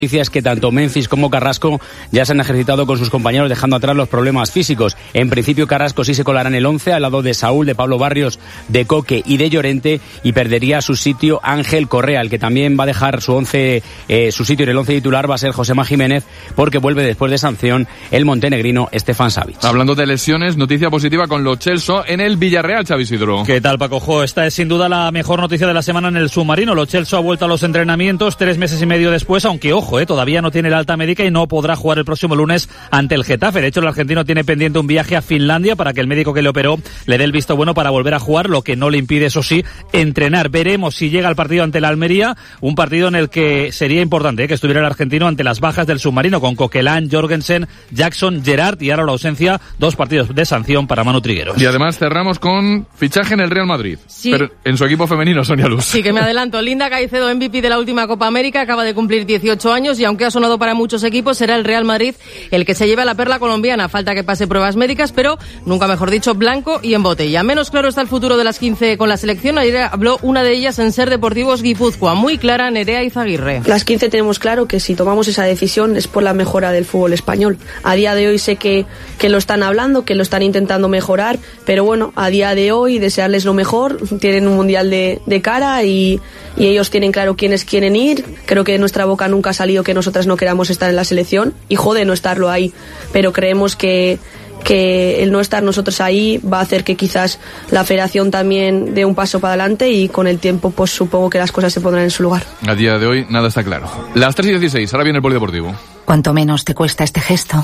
noticia es que tanto Memphis como Carrasco ya se han ejercitado con sus compañeros, dejando atrás los problemas físicos. En principio Carrasco sí se colará en el 11 al lado de Saúl, de Pablo Barrios, de Coque y de Llorente, y perdería su sitio Ángel Correa. El que también va a dejar su sitio en el 11 titular va a ser Josema Jiménez, porque vuelve después de sanción el montenegrino Stefan Savic. Hablando de lesiones, noticia positiva con Lo Celso en el Villarreal, Xavi Isidro. ¿Qué tal, Paco Jo? Esta es sin duda la mejor noticia de la semana en el submarino. Lo Celso ha vuelto a los entrenamientos 3 meses y medio después, aunque ojo, todavía no tiene el alta médica y no podrá jugar el próximo lunes ante el Getafe. De hecho, el argentino tiene pendiente un viaje a Finlandia para que el médico que le operó le dé el visto bueno para volver a jugar, lo que no le impide, eso sí, entrenar. Veremos si llega al partido ante la Almería, un partido en el que sería importante que estuviera el argentino ante las bajas del submarino, con Coquelin, Jorgensen, Jackson, Gerrard y ahora la ausencia, 2 partidos de sanción para Manu Trigueros. Y además cerramos con fichaje en el Real Madrid, sí. Pero en su equipo femenino, Sonia Luz. Sí, que me adelanto. Linda Caicedo, MVP de la última Copa América, acaba de cumplir 18 años y aunque ha sonado para muchos equipos, será el Real Madrid el que se lleve a la perla colombiana. Falta que pase pruebas médicas, pero nunca mejor dicho, blanco y en botella. Menos claro está el futuro de las 15 con la selección. Ayer habló una de ellas en Ser Deportivos Guipúzcoa, muy clara, Nerea Izaguirre. Las 15 tenemos claro que si tomamos esa decisión es por la mejora del fútbol español. A día de hoy sé que lo están hablando, que lo están intentando mejorar, pero bueno, a día de hoy desearles lo mejor. Tienen un mundial de cara y ellos tienen claro quiénes quieren ir. Creo que de nuestra boca nunca ha salido que nosotras no queramos estar en la selección y jode no estarlo ahí, pero creemos que el no estar nosotros ahí va a hacer que quizás la federación también dé un paso para adelante y con el tiempo pues supongo que las cosas se pondrán en su lugar. A día de hoy nada está claro. Las 3:16, ahora viene el polideportivo. Cuanto menos te cuesta este gesto,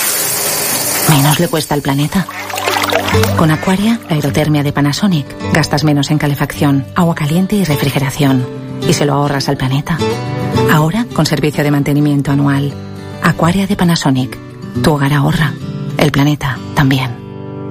menos le cuesta al planeta. Con Aquaria, la aerotermia de Panasonic, gastas menos en calefacción, agua caliente y refrigeración, y se lo ahorras al planeta. Ahora, con servicio de mantenimiento anual. Aquaria de Panasonic. Tu hogar ahorra. El planeta también.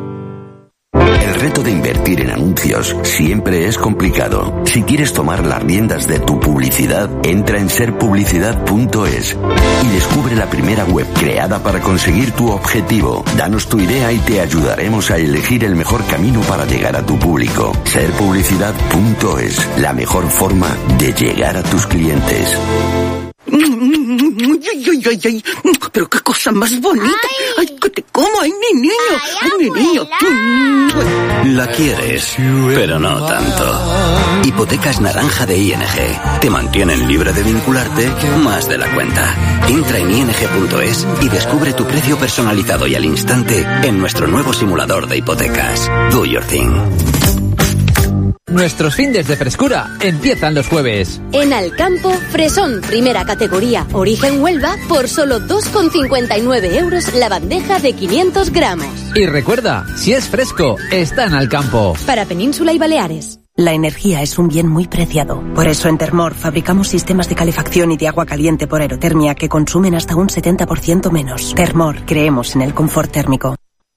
El reto de invertir en anuncios siempre es complicado. Si quieres tomar las riendas de tu publicidad, entra en serpublicidad.es y descubre la primera web creada para conseguir tu objetivo. Danos tu idea y te ayudaremos a elegir el mejor camino para llegar a tu público. Serpublicidad.es, la mejor forma de llegar a tus clientes. Ay, pero qué cosa más bonita. Ay, que te como, ay, mi niño. Ay, mi niño. La quieres, pero no tanto. Hipotecas naranja de ING. Te mantienen libre de vincularte más de la cuenta. Entra en ing.es y descubre tu precio personalizado y al instante en nuestro nuevo simulador de hipotecas. Do your thing. Nuestros findes de frescura empiezan los jueves. En Alcampo, fresón, primera categoría, origen Huelva, por solo 2,59 euros la bandeja de 500 gramos. Y recuerda, si es fresco, está en Alcampo. Para Península y Baleares. La energía es un bien muy preciado. Por eso en Termor fabricamos sistemas de calefacción y de agua caliente por aerotermia que consumen hasta un 70% menos. Termor, creemos en el confort térmico.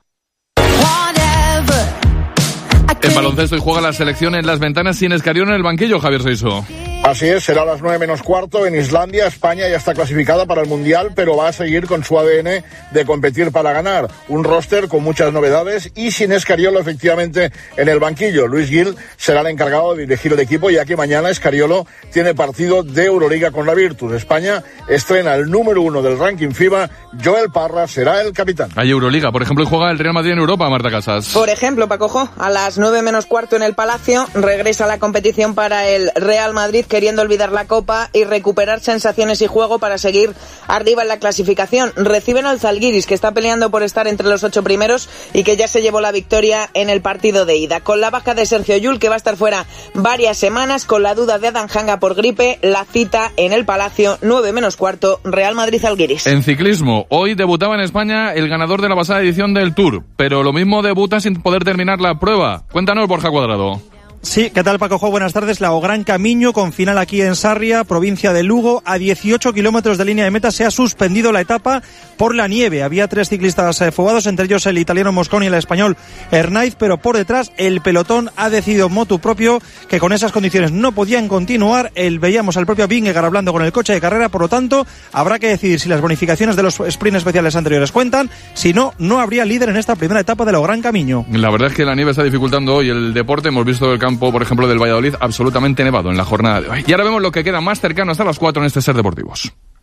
En baloncesto y juega la selección en Las Ventanas sin Escariolo en el banquillo, Javier Seiso. Así es, será a las 9:45 en Islandia. España ya está clasificada para el Mundial, pero va a seguir con su ADN de competir para ganar. Un roster con muchas novedades y sin Escariolo efectivamente en el banquillo. Luis Gil será el encargado de dirigir el equipo, ya que mañana Escariolo tiene partido de Euroliga con la Virtus. España estrena el número 1 del ranking FIBA. Joel Parra será el capitán. Hay Euroliga, por ejemplo, y juega el Real Madrid en Europa, Marta Casas. Por ejemplo, Paco Jo, a las 9:15 en el Palacio regresa la competición para el Real Madrid, queriendo olvidar la Copa y recuperar sensaciones y juego para seguir arriba en la clasificación. Reciben al Zalgiris, que está peleando por estar entre los 8 primeros y que ya se llevó la victoria en el partido de ida. Con la baja de Sergio Llull, que va a estar fuera varias semanas, con la duda de Adam Hanga por gripe, la cita en el Palacio, 9:15, Real Madrid-Zalgiris. En ciclismo, hoy debutaba en España el ganador de la pasada edición del Tour, pero lo mismo debuta sin poder terminar la prueba. Cuéntanos, Borja Cuadrado. Sí, ¿qué tal, Paco Jo? Buenas tardes. La Gran Camino, con final aquí en Sarria, provincia de Lugo. A 18 kilómetros de línea de meta se ha suspendido la etapa por la nieve. Había 3 ciclistas fugados, entre ellos el italiano Mosconi y el español Hernáiz, pero por detrás el pelotón ha decidido motu propio que con esas condiciones no podían continuar. Veíamos al propio Vingegaard hablando con el coche de carrera, por lo tanto habrá que decidir si las bonificaciones de los sprints especiales anteriores cuentan. Si no, no habría líder en esta primera etapa de la Gran Camino. La verdad es que la nieve está dificultando hoy el deporte. Hemos visto el campo, por ejemplo, del Valladolid absolutamente nevado en la jornada de hoy. Y ahora vemos lo que queda más cercano hasta las 4 en este Ser Deportivos.